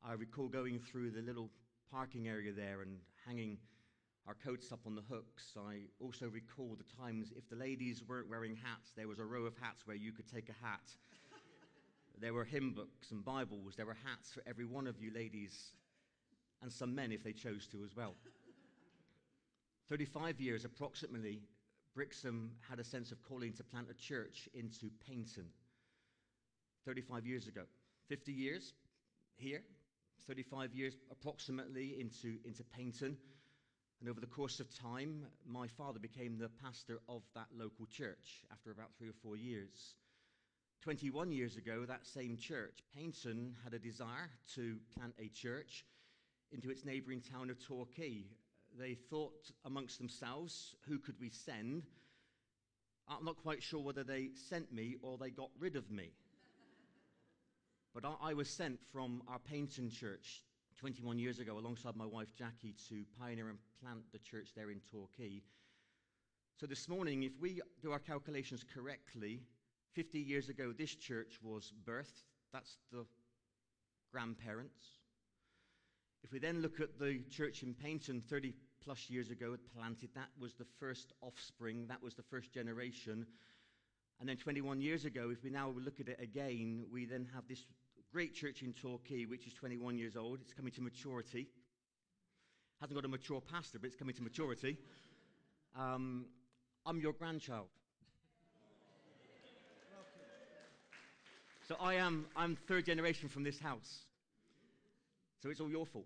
I recall going through the little parking area there and hanging our coats up on the hooks. I also recall the times if the ladies weren't wearing hats, there was a row of hats where you could take a hat. There were hymn books and Bibles. There were hats for every one of you ladies, and some men if they chose to as well. 35 years approximately, Brixham had a sense of calling to plant a church into Paignton. 35 years ago. 50 years here, 35 years approximately into Paignton. And over the course of time, my father became the pastor of that local church after about 3 or 4 years. 21 years ago, that same church, Paignton, had a desire to plant a church into its neighbouring town of Torquay. They thought amongst themselves, who could we send? I'm not quite sure whether they sent me or they got rid of me. But I was sent from our Paignton church 21 years ago alongside my wife Jackie to pioneer and plant the church there in Torquay. So this morning, if we do our calculations correctly, 50 years ago this church was birthed. That's the grandparents. If we then look at the church in Paignton 30 plus years ago, it planted, that was the first offspring, that was the first generation. And then 21 years ago, if we now look at it again, we then have this great church in Torquay, which is 21 years old. It's coming to maturity. Hasn't got a mature pastor, but it's coming to maturity. I'm your grandchild. So I'm third generation from this house. So it's all your fault.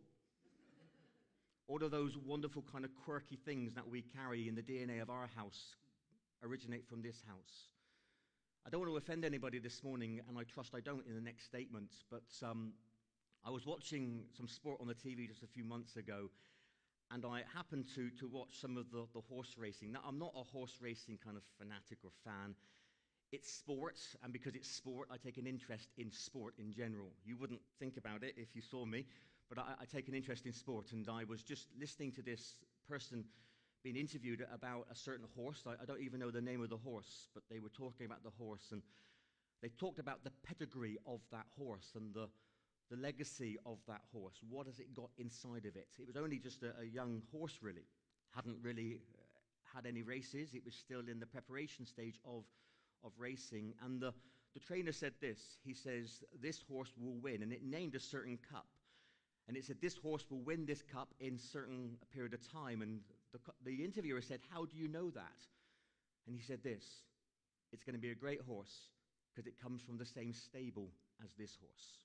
All of those wonderful kind of quirky things that we carry in the DNA of our house originate from this house. I don't want to offend anybody this morning, and I trust I don't in the next statements, but I was watching some sport on the TV just a few months ago, and I happened to watch some of the horse racing. Now, I'm not a horse racing kind of fanatic or fan. It's sport, and because it's sport, I take an interest in sport in general. You wouldn't think about it if you saw me, but I take an interest in sport, and I was just listening to this person being interviewed about a certain horse. I don't even know the name of the horse, but they were talking about the horse, and they talked about the pedigree of that horse and the legacy of that horse. What has it got inside of it? It was only just a young horse, really. Hadn't really had any races. It was still in the preparation stage of racing, and the trainer said this. He says, this horse will win, and it named a certain cup. And it said, this horse will win this cup in a certain period of time. And the interviewer said, how do you know that? And he said this, it's going to be a great horse because it comes from the same stable as this horse.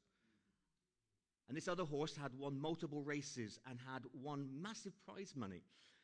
And this other horse had won multiple races and had won massive prize money.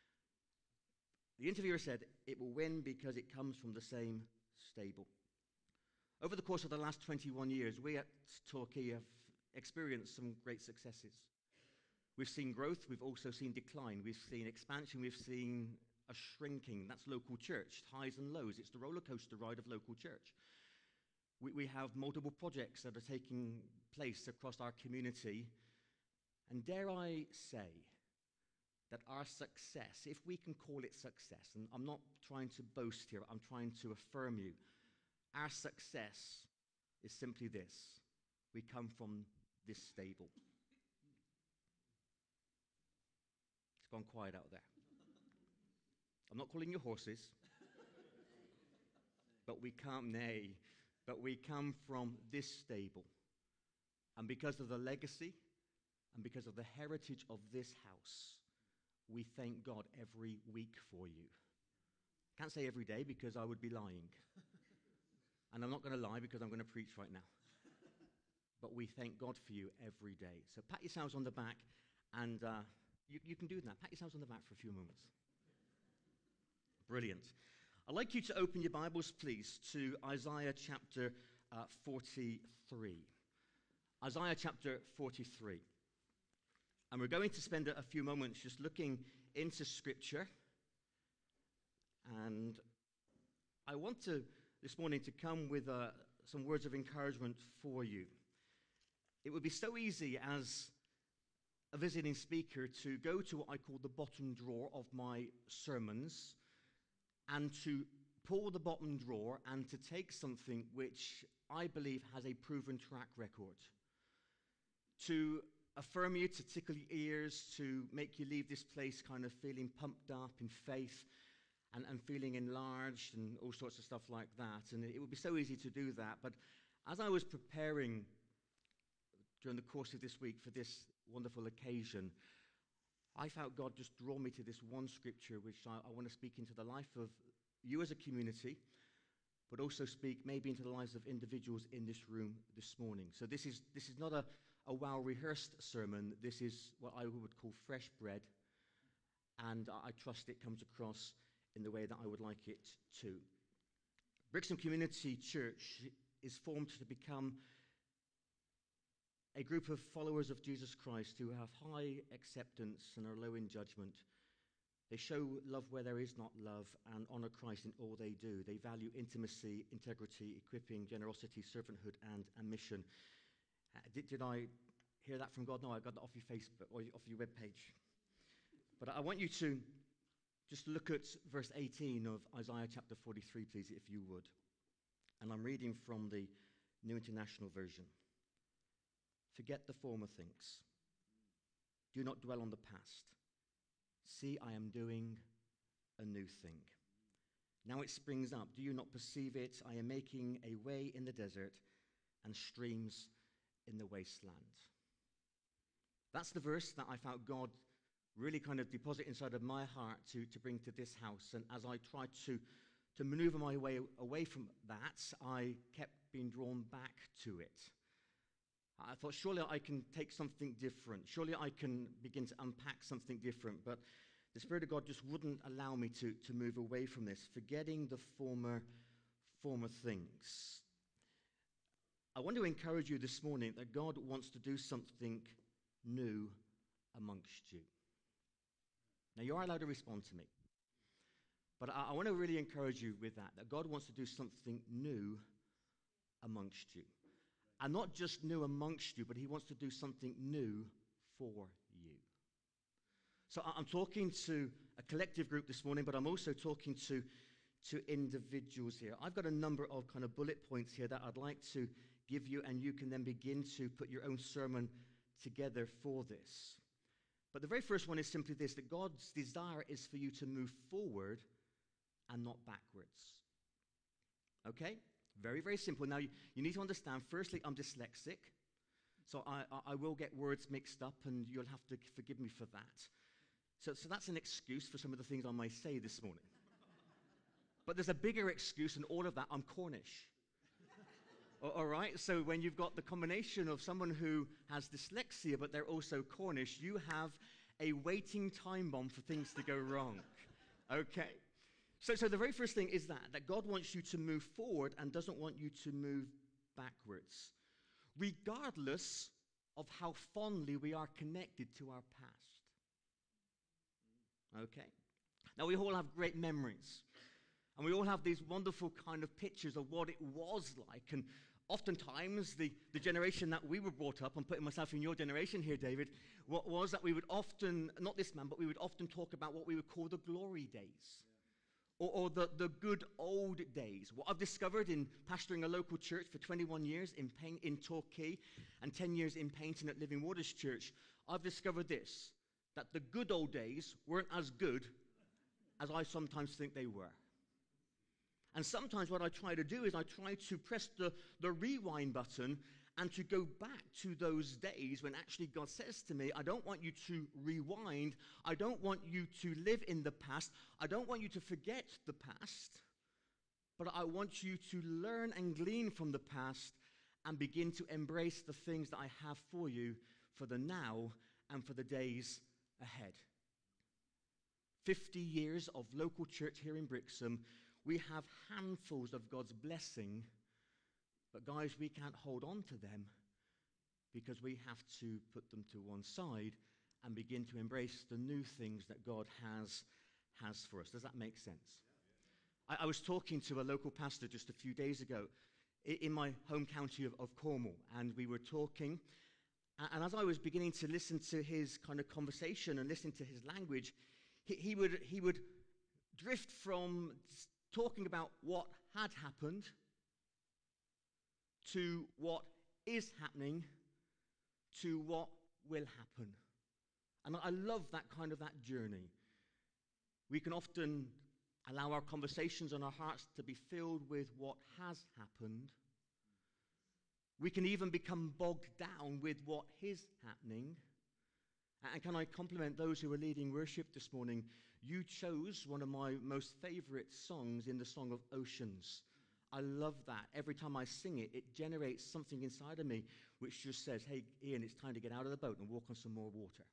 The interviewer said, it will win because it comes from the same stable. Over the course of the last 21 years, we at Torquay have experienced some great successes. We've seen growth, we've also seen decline, we've seen expansion, we've seen a shrinking. That's local church, highs and lows. It's the roller coaster ride of local church. We have multiple projects that are taking place across our community, and dare I say that our success, if we can call it success, and I'm not trying to boast here, I'm trying to affirm you, our success is simply this. We come from this stable. It's gone quiet out there. I'm not calling you horses, but we come from this stable. And because of the legacy and because of the heritage of this house, we thank God every week for you. Can't say every day because I would be lying. And I'm not going to lie because I'm going to preach right now. But we thank God for you every day. So pat yourselves on the back, and you can do that. Pat yourselves on the back for a few moments. Brilliant. I'd like you to open your Bibles, please, to Isaiah chapter 43. Isaiah chapter 43. And we're going to spend a few moments just looking into Scripture. And I want to, this morning, to come with some words of encouragement for you. It would be so easy as a visiting speaker to go to what I call the bottom drawer of my sermons and to pull the bottom drawer and to take something which I believe has a proven track record, to affirm you, to tickle your ears, to make you leave this place kind of feeling pumped up in faith and feeling enlarged and all sorts of stuff like that. And it would be so easy to do that. But as I was preparing during the course of this week for this wonderful occasion, I felt God just draw me to this one scripture which I want to speak into the life of you as a community, but also speak maybe into the lives of individuals in this room this morning. So this is not a well-rehearsed sermon. This is what I would call fresh bread, and I trust it comes across in the way that I would like it to. Brixham Community Church is formed to become a group of followers of Jesus Christ who have high acceptance and are low in judgment. They show love where there is not love and honor Christ in all they do. They value intimacy, integrity, equipping, generosity, servanthood, and mission. Did I hear that from God? No, I got that off your Facebook or off your webpage. But I want you to just look at verse 18 of Isaiah chapter 43, please, if you would. And I'm reading from the New International Version. Forget the former things. Do not dwell on the past. See, I am doing a new thing. Now it springs up. Do you not perceive it? I am making a way in the desert and streams in the wasteland. That's the verse that I felt God really kind of deposit inside of my heart to bring to this house. And as I tried to maneuver my way away from that, I kept being drawn back to it. I thought, surely I can take something different. Surely I can begin to unpack something different. But the Spirit of God just wouldn't allow me to move away from this, forgetting the former things. I want to encourage you this morning that God wants to do something new amongst you. Now, you are allowed to respond to me. But I want to really encourage you with that God wants to do something new amongst you. And not just new amongst you, but he wants to do something new for you. So I'm talking to a collective group this morning, but I'm also talking to individuals here. I've got a number of kind of bullet points here that I'd like to give you, and you can then begin to put your own sermon together for this. But the very first one is simply this, that God's desire is for you to move forward and not backwards. Okay? Very, very simple. Now, you need to understand, firstly, I'm dyslexic, so I will get words mixed up, and you'll have to forgive me for that. So that's an excuse for some of the things I may say this morning. But there's a bigger excuse in all of that. I'm Cornish. All right? So when you've got the combination of someone who has dyslexia, but they're also Cornish, you have a waiting time bomb for things to go wrong. Okay? So the very first thing is that God wants you to move forward and doesn't want you to move backwards, regardless of how fondly we are connected to our past. Okay? Now, we all have great memories, and we all have these wonderful kind of pictures of what it was like, and oftentimes the generation that we were brought up, I'm putting myself in your generation here, David, what was that we would often, not this man, but we would often talk about what we would call the glory days. Or the good old days. What I've discovered in pastoring a local church for 21 years in Torquay and 10 years in painting at Living Waters Church, I've discovered this, that the good old days weren't as good as I sometimes think they were. And sometimes what I try to do is I try to press the rewind button and to go back to those days when actually God says to me, I don't want you to rewind. I don't want you to live in the past. I don't want you to forget the past. But I want you to learn and glean from the past and begin to embrace the things that I have for you for the now and for the days ahead. 50 years of local church here in Brixham. We have handfuls of God's blessing. But guys, we can't hold on to them because we have to put them to one side and begin to embrace the new things that God has for us. Does that make sense? I was talking to a local pastor just a few days ago in my home county of Cornwall, and we were talking, and as I was beginning to listen to his kind of conversation and listen to his language, he would drift from talking about what had happened to what is happening, to what will happen. And I love that journey. We can often allow our conversations and our hearts to be filled with what has happened. We can even become bogged down with what is happening. And can I compliment those who are leading worship this morning? You chose one of my most favorite songs in the Song of Oceans. I love that. Every time I sing it, it generates something inside of me which just says, hey, Ian, it's time to get out of the boat and walk on some more water.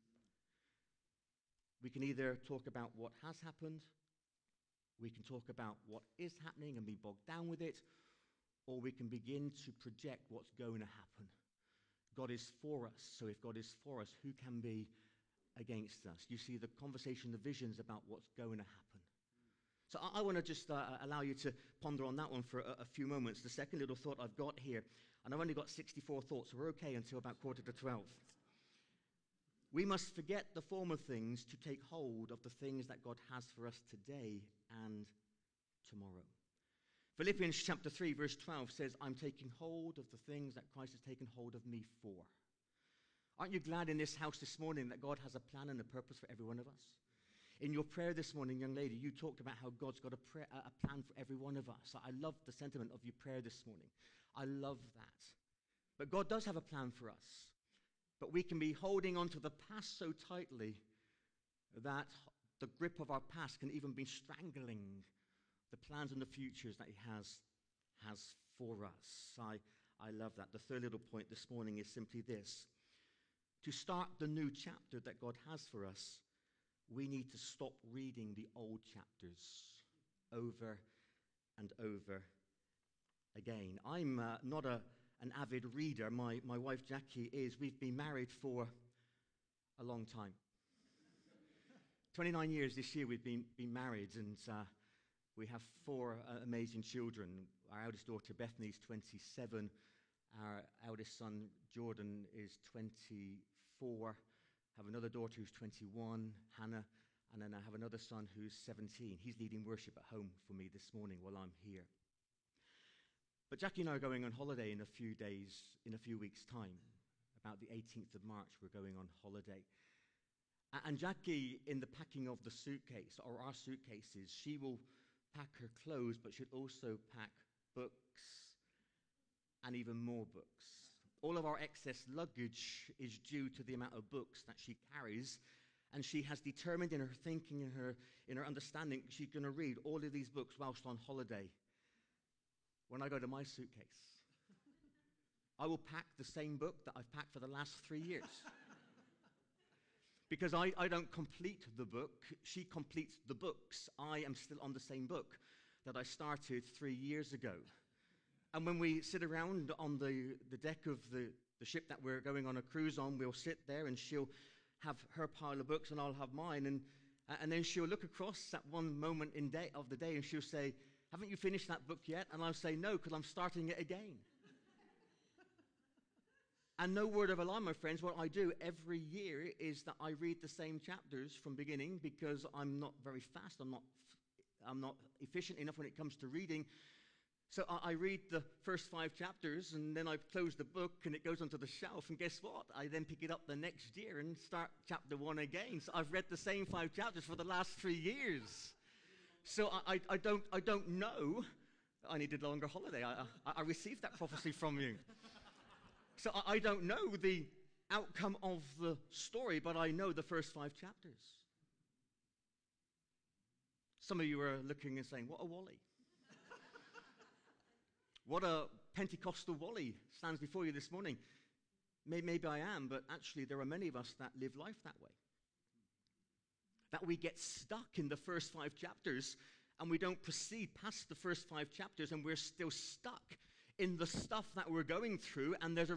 We can either talk about what has happened, we can talk about what is happening and be bogged down with it, or we can begin to project what's going to happen. God is for us, so if God is for us, who can be against us? You see the conversation, the visions about what's going to happen. So I want to just allow you to ponder on that one for a few moments. The second little thought I've got here, and I've only got 64 thoughts, so we're okay until about 11:45. We must forget the former things to take hold of the things that God has for us today and tomorrow. Philippians chapter 3, verse 12 says, I'm taking hold of the things that Christ has taken hold of me for. Aren't you glad in this house this morning that God has a plan and a purpose for every one of us? In your prayer this morning, young lady, you talked about how God's got a plan for every one of us. I love the sentiment of your prayer this morning. I love that. But God does have a plan for us. But we can be holding on to the past so tightly that the grip of our past can even be strangling the plans and the futures that he has for us. I love that. The third little point this morning is simply this. To start the new chapter that God has for us, we need to stop reading the old chapters over and over again. I'm not an avid reader. My wife Jackie is. We've been married for a long time. 29 years this year we've been married, and we have 4 amazing children. Our eldest daughter Bethany is 27. Our eldest son Jordan is 24. I have another daughter who's 21, Hannah, and then I have another son who's 17. He's leading worship at home for me this morning while I'm here. But Jackie and I are going on holiday in a few weeks' time. About the 18th of March, we're going on holiday. And Jackie, in the packing of the suitcase, or our suitcases, she will pack her clothes, but she'll also pack books and even more books. All of our excess luggage is due to the amount of books that she carries, and she has determined in her thinking, in her understanding, she's going to read all of these books whilst on holiday. When I go to my suitcase, I will pack the same book that I've packed for the last 3 years. Because I don't complete the book, she completes the books. I am still on the same book that I started 3 years ago. And when we sit around on the deck of the ship that we're going on a cruise on, we'll sit there and she'll have her pile of books and I'll have mine. And then she'll look across at one moment of the day and she'll say, haven't you finished that book yet? And I'll say, no, because I'm starting it again. And no word of a lie, my friends, what I do every year is that I read the same chapters from beginning because I'm not very fast. I'm not efficient enough when it comes to reading. So I read the first 5 chapters, and then I close the book, and it goes onto the shelf. And guess what? I then pick it up the next year and start chapter 1 again. So I've read the same 5 chapters for the last 3 years. So I don't know. I needed a longer holiday. I received that prophecy from you. So I don't know the outcome of the story, but I know the first 5 chapters. Some of you are looking and saying, what a Wally. What a Pentecostal Wally stands before you this morning. Maybe I am, but actually there are many of us that live life that way. That we get stuck in the first 5 chapters and we don't proceed past the first 5 chapters and we're still stuck in the stuff that we're going through, and there's a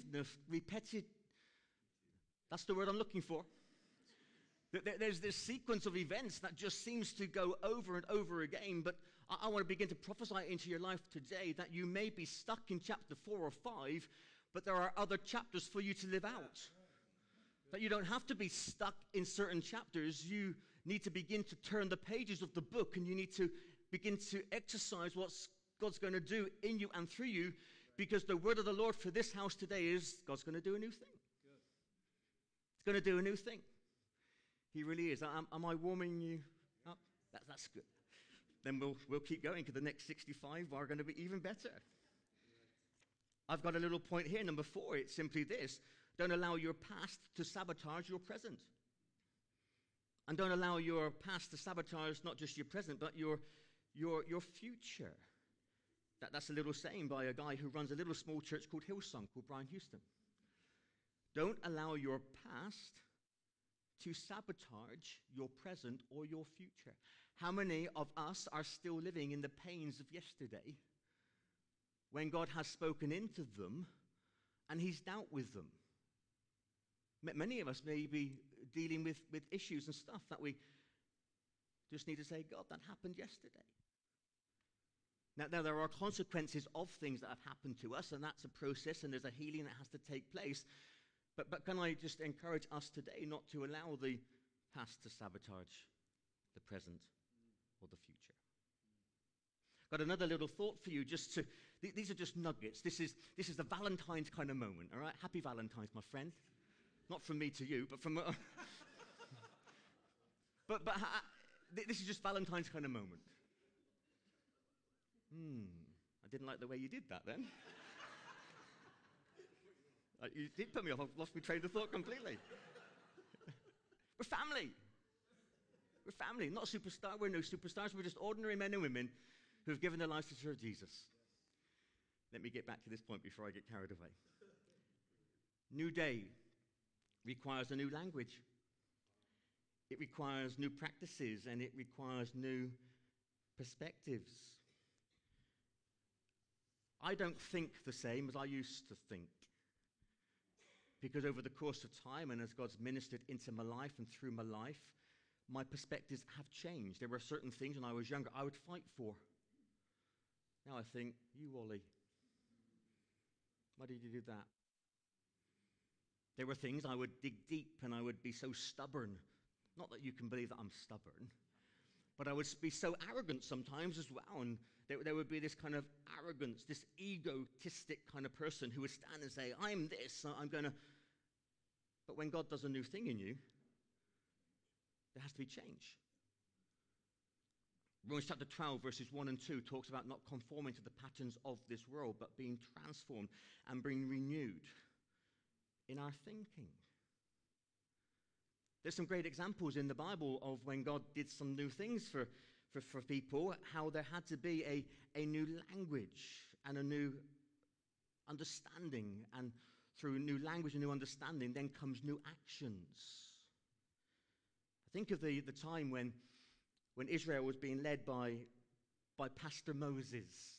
that's the word I'm looking for. There's this sequence of events that just seems to go over and over again, but I want to begin to prophesy into your life today that you may be stuck in chapter 4 or 5, but there are other chapters for you to live out. That you don't have to be stuck in certain chapters. You need to begin to turn the pages of the book, and you need to begin to exercise what God's going to do in you and through you, because the word of the Lord for this house today is God's going to do a new thing. He's going to do a new thing. He really is. Am I warming you up? That's good. Then we'll keep going, because the next 65 are going to be even better. I've got a little point here, number 4. It's simply this: don't allow your past to sabotage your present. And don't allow your past to sabotage not just your present, but your future. That's a little saying by a guy who runs a little small church called Hillsong, called Brian Houston. Don't allow your past to sabotage your present or your future. How many of us are still living in the pains of yesterday when God has spoken into them and he's dealt with them? Many of us may be dealing with issues and stuff that we just need to say, God, that happened yesterday. Now, there are consequences of things that have happened to us, and that's a process, and there's a healing that has to take place. But can I just encourage us today not to allow the past to sabotage the present or the future? Got another little thought for you. These are just nuggets. This is the Valentine's kind of moment, all right? Happy Valentine's, my friend. Not from me to you, but from... this is just Valentine's kind of moment. I didn't like the way you did that then. You did put me off. I've lost my train of thought completely. We're family. We're family, not superstar. We're no superstars. We're just ordinary men and women who have given their lives to serve Jesus. Let me get back to this point before I get carried away. New day requires a new language. It requires new practices, and it requires new perspectives. I don't think the same as I used to think, because over the course of time, and as God's ministered into my life and through my life, my perspectives have changed. There were certain things when I was younger I would fight for. Now I think, you Ollie, why did you do that? There were things I would dig deep, and I would be so stubborn. Not that you can believe that I'm stubborn, but I would be so arrogant sometimes as well. And there would be this kind of arrogance, this egotistic kind of person who would stand and say, I'm this, I'm going to... But when God does a new thing in you, there has to be change. Romans chapter 12, verses 1 and 2 talks about not conforming to the patterns of this world, but being transformed and being renewed in our thinking. There's some great examples in the Bible of when God did some new things for people, how there had to be a new language and a new understanding. And through new language and new understanding, then comes new actions. Think of the time when Israel was being led by Pastor Moses.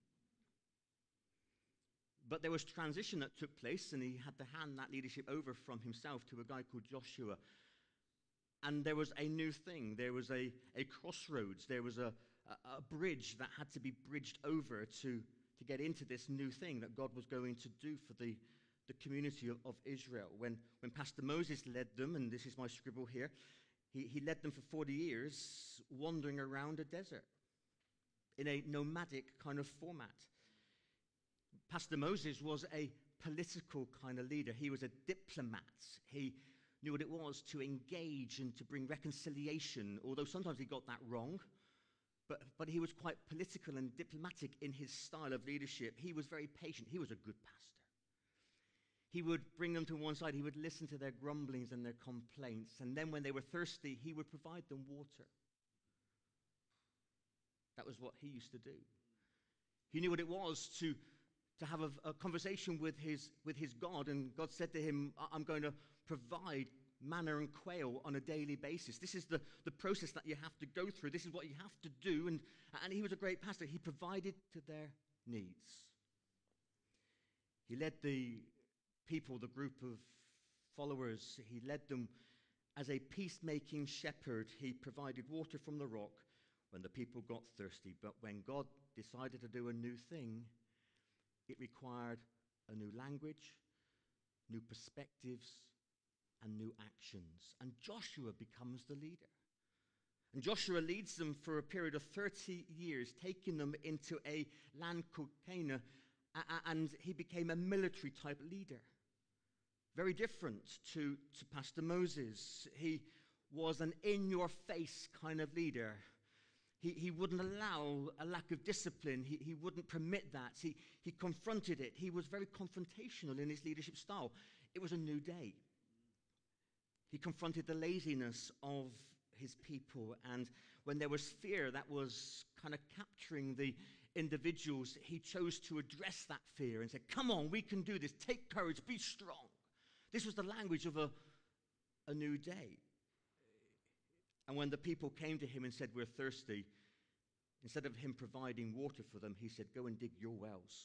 But there was transition that took place, and he had to hand that leadership over from himself to a guy called Joshua. And there was a new thing. There was a crossroads. There was a bridge that had to be bridged over to get into this new thing that God was going to do for the community of Israel. When Pastor Moses led them, and this is my scribble here, he led them for 40 years wandering around a desert in a nomadic kind of format. Pastor Moses was a political kind of leader. He was a diplomat. He knew what it was to engage and to bring reconciliation, although sometimes he got that wrong. But he was quite political and diplomatic in his style of leadership. He was very patient. He was a good pastor. He would bring them to one side. He would listen to their grumblings and their complaints. And then when they were thirsty, he would provide them water. That was what he used to do. He knew what it was to have a conversation with his God. And God said to him, I'm going to provide manna and quail on a daily basis. This is the process that you have to go through. This is what you have to do. And he was a great pastor. He provided to their needs. He led the people, the group of followers, he led them as a peacemaking shepherd. He provided water from the rock when the people got thirsty. But when God decided to do a new thing, it required a new language, new perspectives, and new actions. And Joshua becomes the leader. And Joshua leads them for a period of 30 years, taking them into a land called Canaan, and he became a military type leader. Very different to Pastor Moses. He was an in-your-face kind of leader. He wouldn't allow a lack of discipline. He wouldn't permit that. He confronted it. He was very confrontational in his leadership style. It was a new day. He confronted the laziness of his people. And when there was fear that was kind of capturing the individuals, he chose to address that fear and said, come on, we can do this. Take courage. Be strong. This was the language of a new day. And when the people came to him and said, we're thirsty, instead of him providing water for them, he said, go and dig your wells.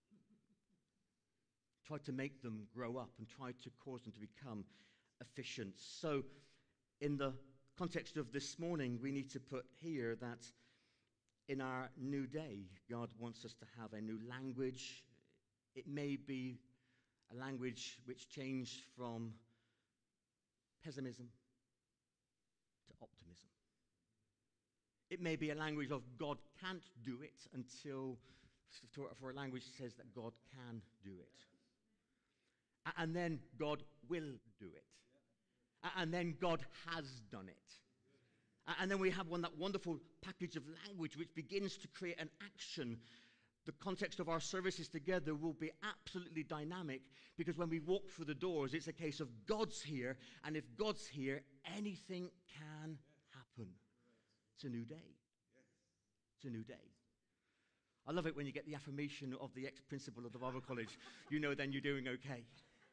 Tried to make them grow up and tried to cause them to become efficient. So in the context of this morning, we need to put here that in our new day, God wants us to have a new language. It may be a language which changed from pessimism to optimism. It may be a language of God can't do it until, for a language that says that God can do it. And then God will do it. And then God has done it. And then we have that wonderful package of language which begins to create an action. The context of our services together will be absolutely dynamic, because when we walk through the doors, it's a case of God's here, and if God's here, anything can happen. It's a new day. It's a new day. I love it when you get the affirmation of the ex-principal of the Bible College. You know then you're doing okay.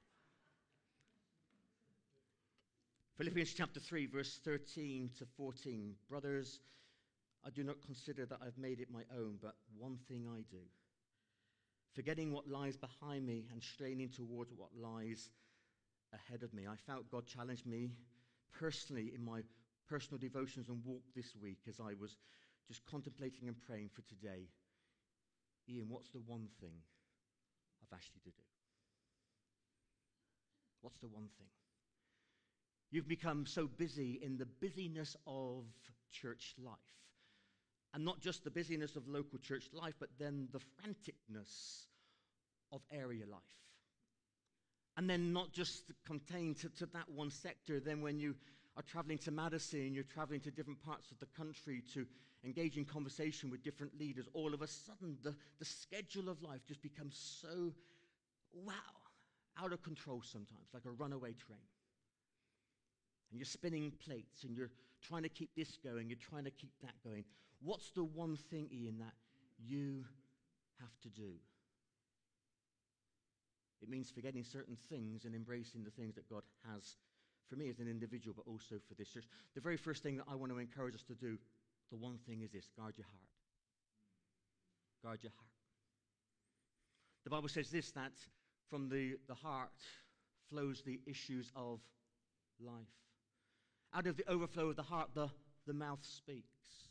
Philippians chapter 3, verse 13 to 14. Brothers, I do not consider that I've made it my own, but one thing I do. Forgetting what lies behind me and straining towards what lies ahead of me. I felt God challenged me personally in my personal devotions and walk this week as I was just contemplating and praying for today. Ian, what's the one thing I've asked you to do? What's the one thing? You've become so busy in the busyness of church life. And not just the busyness of local church life, but then the franticness of area life. And then not just contained to that one sector. Then when you are traveling to Madison, you're traveling to different parts of the country to engage in conversation with different leaders, all of a sudden the schedule of life just becomes so, out of control sometimes, like a runaway train. And you're spinning plates, and you're trying to keep this going, you're trying to keep that going. What's the one thing, Ian, that you have to do? It means forgetting certain things and embracing the things that God has for me as an individual, but also for this church. The very first thing that I want to encourage us to do, the one thing is this: guard your heart. Guard your heart. The Bible says this, that from the heart flows the issues of life. Out of the overflow of the heart, the mouth speaks.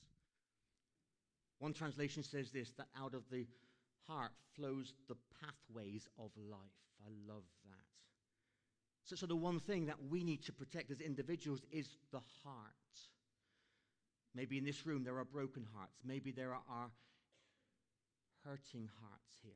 One translation says this, that out of the heart flows the pathways of life. I love that. So the one thing that we need to protect as individuals is the heart. Maybe in this room there are broken hearts. Maybe there are hurting hearts here.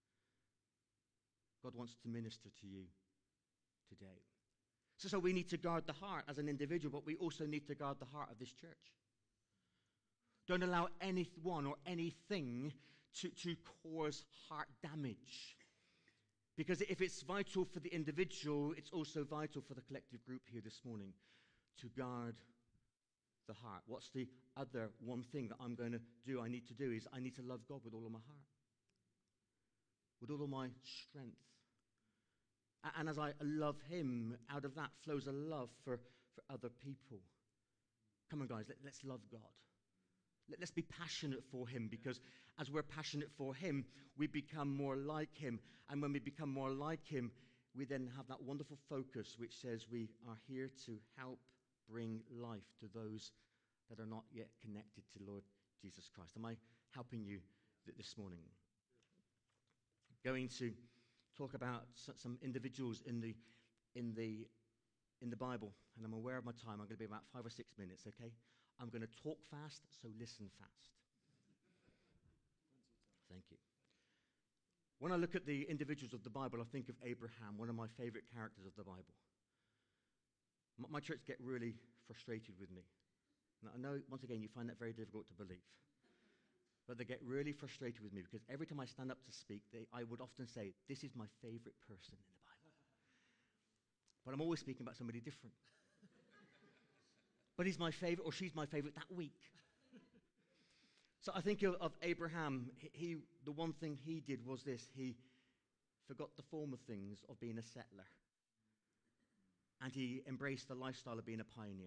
God wants to minister to you today. So we need to guard the heart as an individual, but we also need to guard the heart of this church. Don't allow anyone or anything to cause heart damage. Because if it's vital for the individual, it's also vital for the collective group here this morning to guard the heart. What's the other one thing that I'm going to do, I need to do, is I need to love God with all of my heart, with all of my strength. And as I love him, out of that flows a love for other people. Come on, guys, let's love God. Let's be passionate for him, because as we're passionate for him, we become more like him. And when we become more like him, we then have that wonderful focus which says we are here to help bring life to those that are not yet connected to Lord Jesus Christ. Am I helping you this morning? Going to talk about some individuals in the Bible, and I'm aware of my time. I'm going to be about 5 or 6 minutes, okay? I'm going to talk fast, so listen fast. Thank you. When I look at the individuals of the Bible, I think of Abraham, one of my favorite characters of the Bible. My church get really frustrated with me. Now, I know, once again, you find that very difficult to believe. But they get really frustrated with me because every time I stand up to speak, I would often say, this is my favorite person in the Bible. But I'm always speaking about somebody different. But he's my favorite, or she's my favorite that week. So I think of Abraham. The one thing he did was this. He forgot the former things of being a settler. And he embraced the lifestyle of being a pioneer.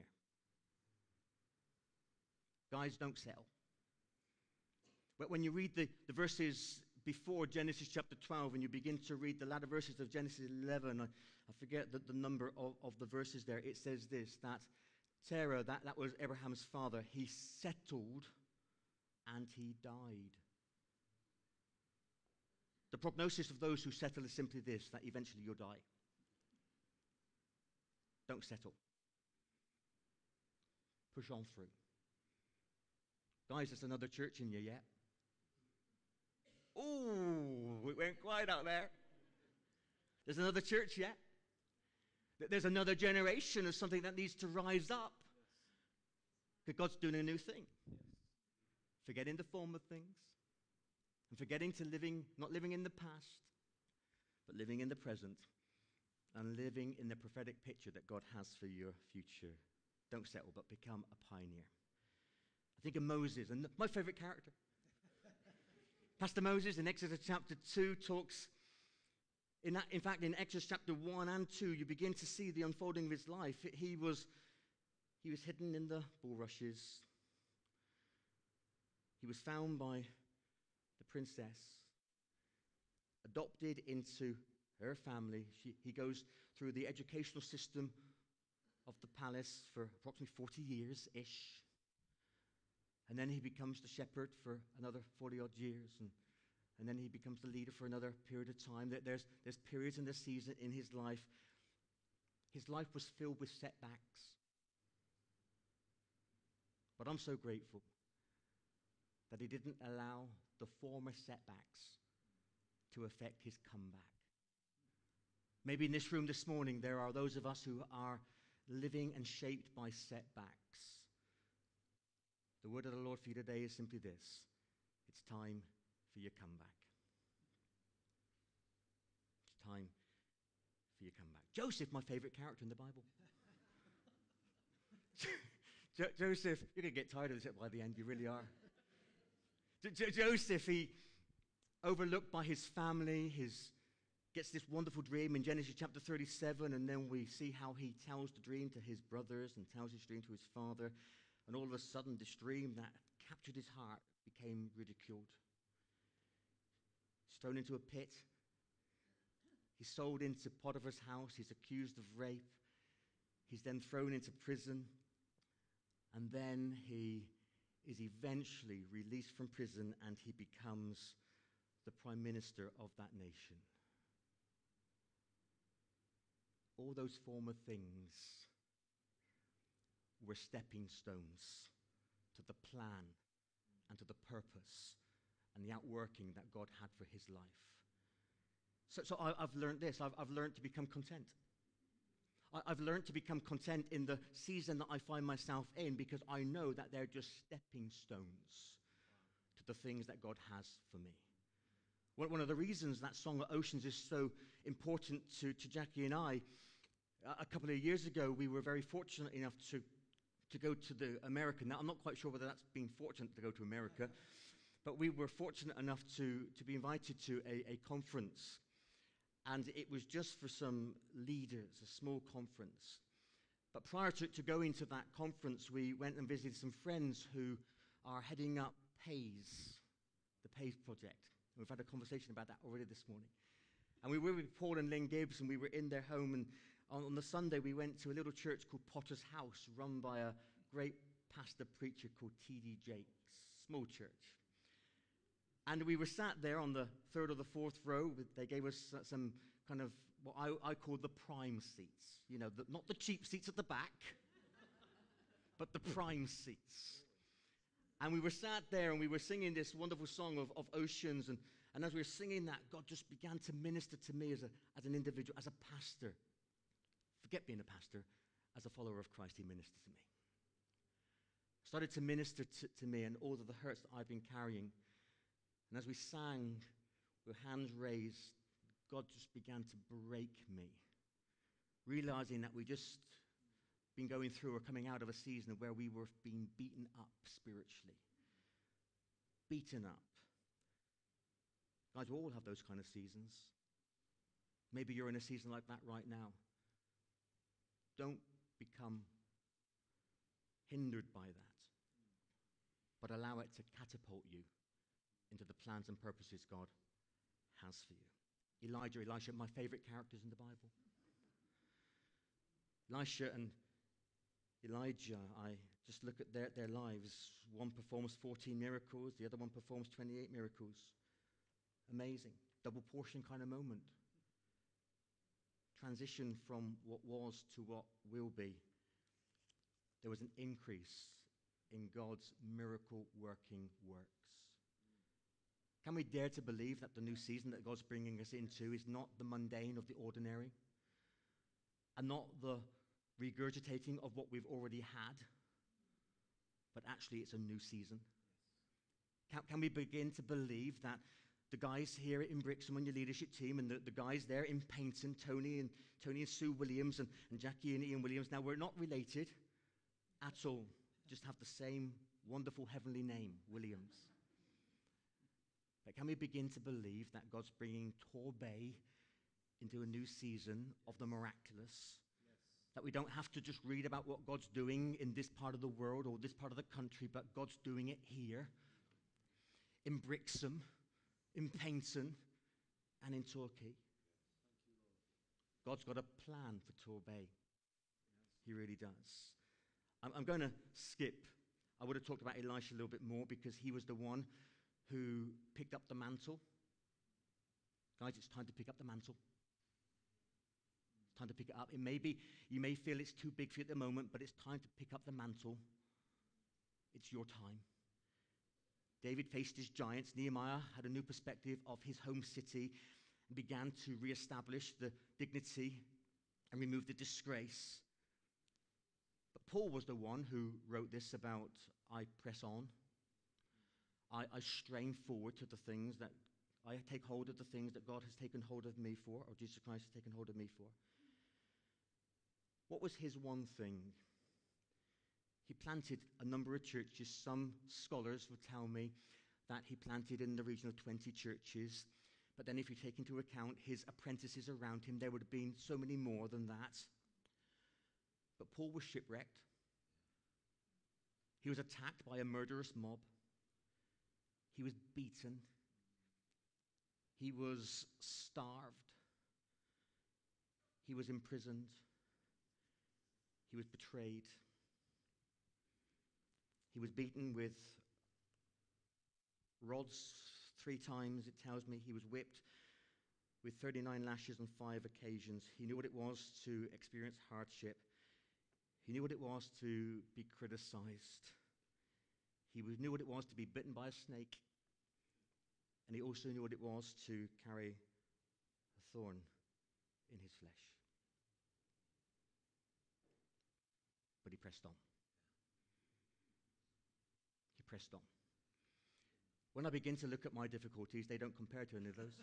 Guys, don't settle. But when you read the verses before Genesis chapter 12, and you begin to read the latter verses of Genesis 11, I forget the number of the verses there, it says this, that Terah, that was Abraham's father, he settled and he died. The prognosis of those who settle is simply this, that eventually you'll die. Don't settle. Push on through. Guys, there's another church in you yet. Ooh, we went quiet out there. There's another church yet. There's another generation of something that needs to rise up. Because God's doing a new thing. Forgetting the former things. And forgetting to not living in the past, but living in the present. And living in the prophetic picture that God has for your future. Don't settle, but become a pioneer. I think of Moses, and my favorite character. Pastor Moses in Exodus chapter 2 talks, in fact, in Exodus chapter 1 and 2, you begin to see the unfolding of his life. He was hidden in the bulrushes. He was found by the princess, adopted into her family. He goes through the educational system of the palace for approximately 40 years-ish. And then he becomes the shepherd for another 40-odd years. And then he becomes the leader for another period of time. There's periods in the season in his life. His life was filled with setbacks. But I'm so grateful that he didn't allow the former setbacks to affect his comeback. Maybe in this room this morning, there are those of us who are living and shaped by setbacks. The word of the Lord for you today is simply this. It's time for your comeback. It's time for your comeback. Joseph, my favorite character in the Bible. Joseph, you're going to get tired of this by the end, you really are. Joseph, he, overlooked by his family, gets this wonderful dream in Genesis chapter 37, and then we see how he tells the dream to his brothers and tells his dream to his father. And all of a sudden, this dream that captured his heart became ridiculed. He's thrown into a pit. He's sold into Potiphar's house. He's accused of rape. He's then thrown into prison. And then he is eventually released from prison, and he becomes the prime minister of that nation. All those former things were stepping stones to the plan and to the purpose and the outworking that God had for his life. So I've learned this. I've learned to become content. I've learned to become content in the season that I find myself in, because I know that they're just stepping stones to the things that God has for me. One of the reasons that Song of Oceans is so important to Jackie and I, a couple of years ago, we were very fortunate enough to go to the America. Now, I'm not quite sure whether that's been fortunate to go to America, but we were fortunate enough to be invited to a conference. And it was just for some leaders, a small conference. But prior to going to that conference, we went and visited some friends who are heading up PAISE, the PAISE project. And we've had a conversation about that already this morning. And we were with Paul and Lynn Gibbs, and we were in their home. And on the Sunday, we went to a little church called Potter's House, run by a great pastor preacher called T.D. Jakes, small church. And we were sat there on the third or the fourth row. They gave us some kind of what I call the prime seats. You know, not the cheap seats at the back, but the prime seats. And we were sat there and we were singing this wonderful song of Oceans. And as we were singing that, God just began to minister to me as an individual, as a pastor. Forget being a pastor. As a follower of Christ, he ministered to me. Started to minister to me and all of the hurts that I've been carrying. And as we sang with hands raised, God just began to break me, realizing that we just been going through or coming out of a season where we were being beaten up spiritually. Beaten up. Guys, we all have those kind of seasons. Maybe you're in a season like that right now. Don't become hindered by that, but allow it to catapult you into the plans and purposes God has for you. Elijah, Elisha, my favorite characters in the Bible. Elisha and Elijah, I just look at their lives. One performs 14 miracles, the other one performs 28 miracles. Amazing. Double portion kind of moment. Transition from what was to what will be. There was an increase in God's miracle working works. Can we dare to believe that the new season that God's bringing us into is not the mundane of the ordinary and not the regurgitating of what we've already had, but actually it's a new season? Can we begin to believe that the guys here in Brixham on your leadership team and the guys there in Paignton, Tony and Sue Williams and Jackie and Ian Williams, now we're not related at all, just have the same wonderful heavenly name, Williams. But can we begin to believe that God's bringing Torbay into a new season of the miraculous? Yes. That we don't have to just read about what God's doing in this part of the world or this part of the country, but God's doing it here, in Brixham, in Paignton, and in Torquay. God's got a plan for Torbay. He really does. I'm going to skip. I would have talked about Elisha a little bit more because he was the one who picked up the mantle. Guys, it's time to pick up the mantle. It's time to pick it up. It may be, you may feel it's too big for you at the moment, but it's time to pick up the mantle. It's your time. David faced his giants. Nehemiah had a new perspective of his home city and began to reestablish the dignity and remove the disgrace. But Paul was the one who wrote this about, I press on. I strain forward to the things that I take hold of the things that God has taken hold of me for, or Jesus Christ has taken hold of me for. What was his one thing? He planted a number of churches. Some scholars would tell me that he planted in the region of 20 churches. But then if you take into account his apprentices around him, there would have been so many more than that. But Paul was shipwrecked. He was attacked by a murderous mob. He was beaten. He was starved. He was imprisoned. He was betrayed. He was beaten with rods 3 times, it tells me. He was whipped with 39 lashes on 5 occasions. He knew what it was to experience hardship. He knew what it was to be criticized. He knew what it was to be bitten by a snake. And he also knew what it was to carry a thorn in his flesh. But he pressed on. He pressed on. When I begin to look at my difficulties, they don't compare to any of those.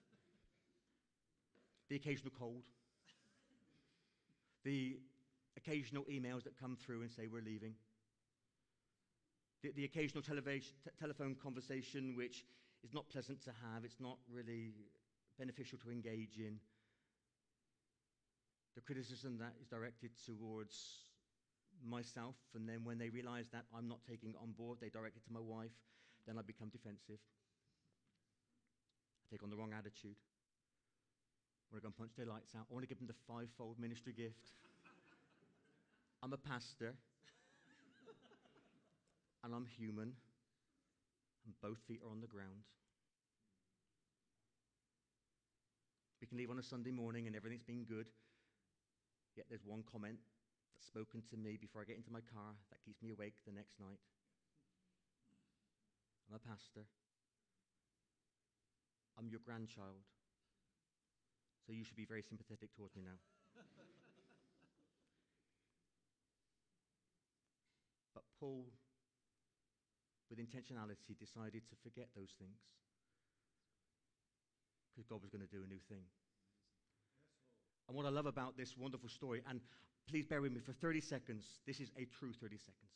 The occasional cold. The occasional emails that come through and say we're leaving. The occasional telephone conversation which is not pleasant to have. It's not really beneficial to engage in. The criticism that is directed towards myself, and then when they realize that I'm not taking it on board, they direct it to my wife, then I become defensive. I take on the wrong attitude. I want to go and punch their lights out. I want to give them the 5-fold ministry gift. I'm a pastor, and I'm human, and both feet are on the ground. We can leave on a Sunday morning and everything's been good, yet there's one comment that's spoken to me before I get into my car that keeps me awake the next night. I'm a pastor. I'm your grandchild. So you should be very sympathetic towards me now. But Paul, with intentionality, decided to forget those things because God was going to do a new thing. And what I love about this wonderful story, and please bear with me for 30 seconds, this is a true 30 seconds.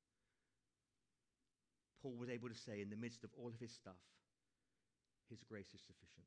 Paul was able to say, in the midst of all of his stuff, his grace is sufficient.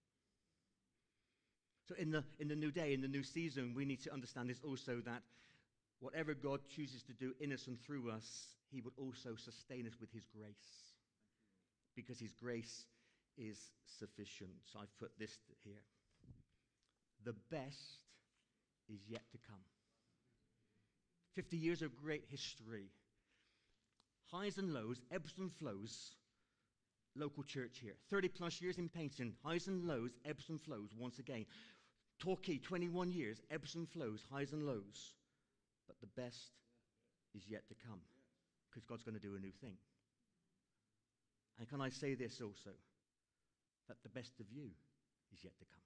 So in the new day, in the new season, we need to understand this also, that whatever God chooses to do in us and through us, he will also sustain us with his grace. Because his grace is sufficient. So I've put this here. The best is yet to come. 50 years of great history. Highs and lows, ebbs and flows. Local church here. 30 plus years in painting. Highs and lows, ebbs and flows once again. Torquay, 21 years, ebbs and flows, highs and lows. But the best is yet to come. Because God's going to do a new thing. And can I say this also? That the best of you is yet to come.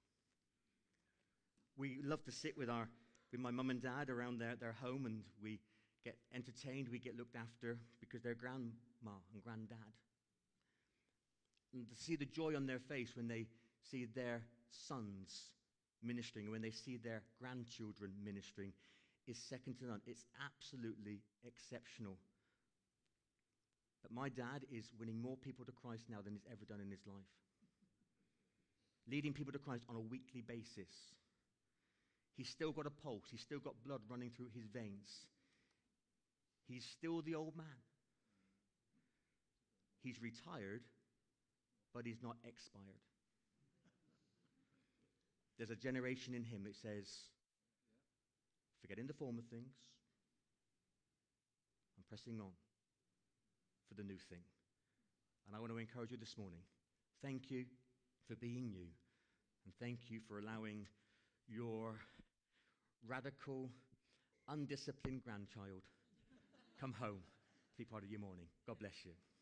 We love to sit with my mum and dad around their home, and we get entertained, we get looked after because they're grandma and granddad. And to see the joy on their face when they see their sons ministering, when they see their grandchildren ministering, is second to none. It's absolutely exceptional. But my dad is winning more people to Christ now than he's ever done in his life. Leading people to Christ on a weekly basis. He's still got a pulse. He's still got blood running through his veins. He's still the old man. He's retired, but he's not expired. There's a generation in him that says, forgetting the former things, I'm pressing on for the new thing. And I want to encourage you this morning. Thank you for being you. And thank you for allowing your radical, undisciplined grandchild come home to be part of your morning. God bless you.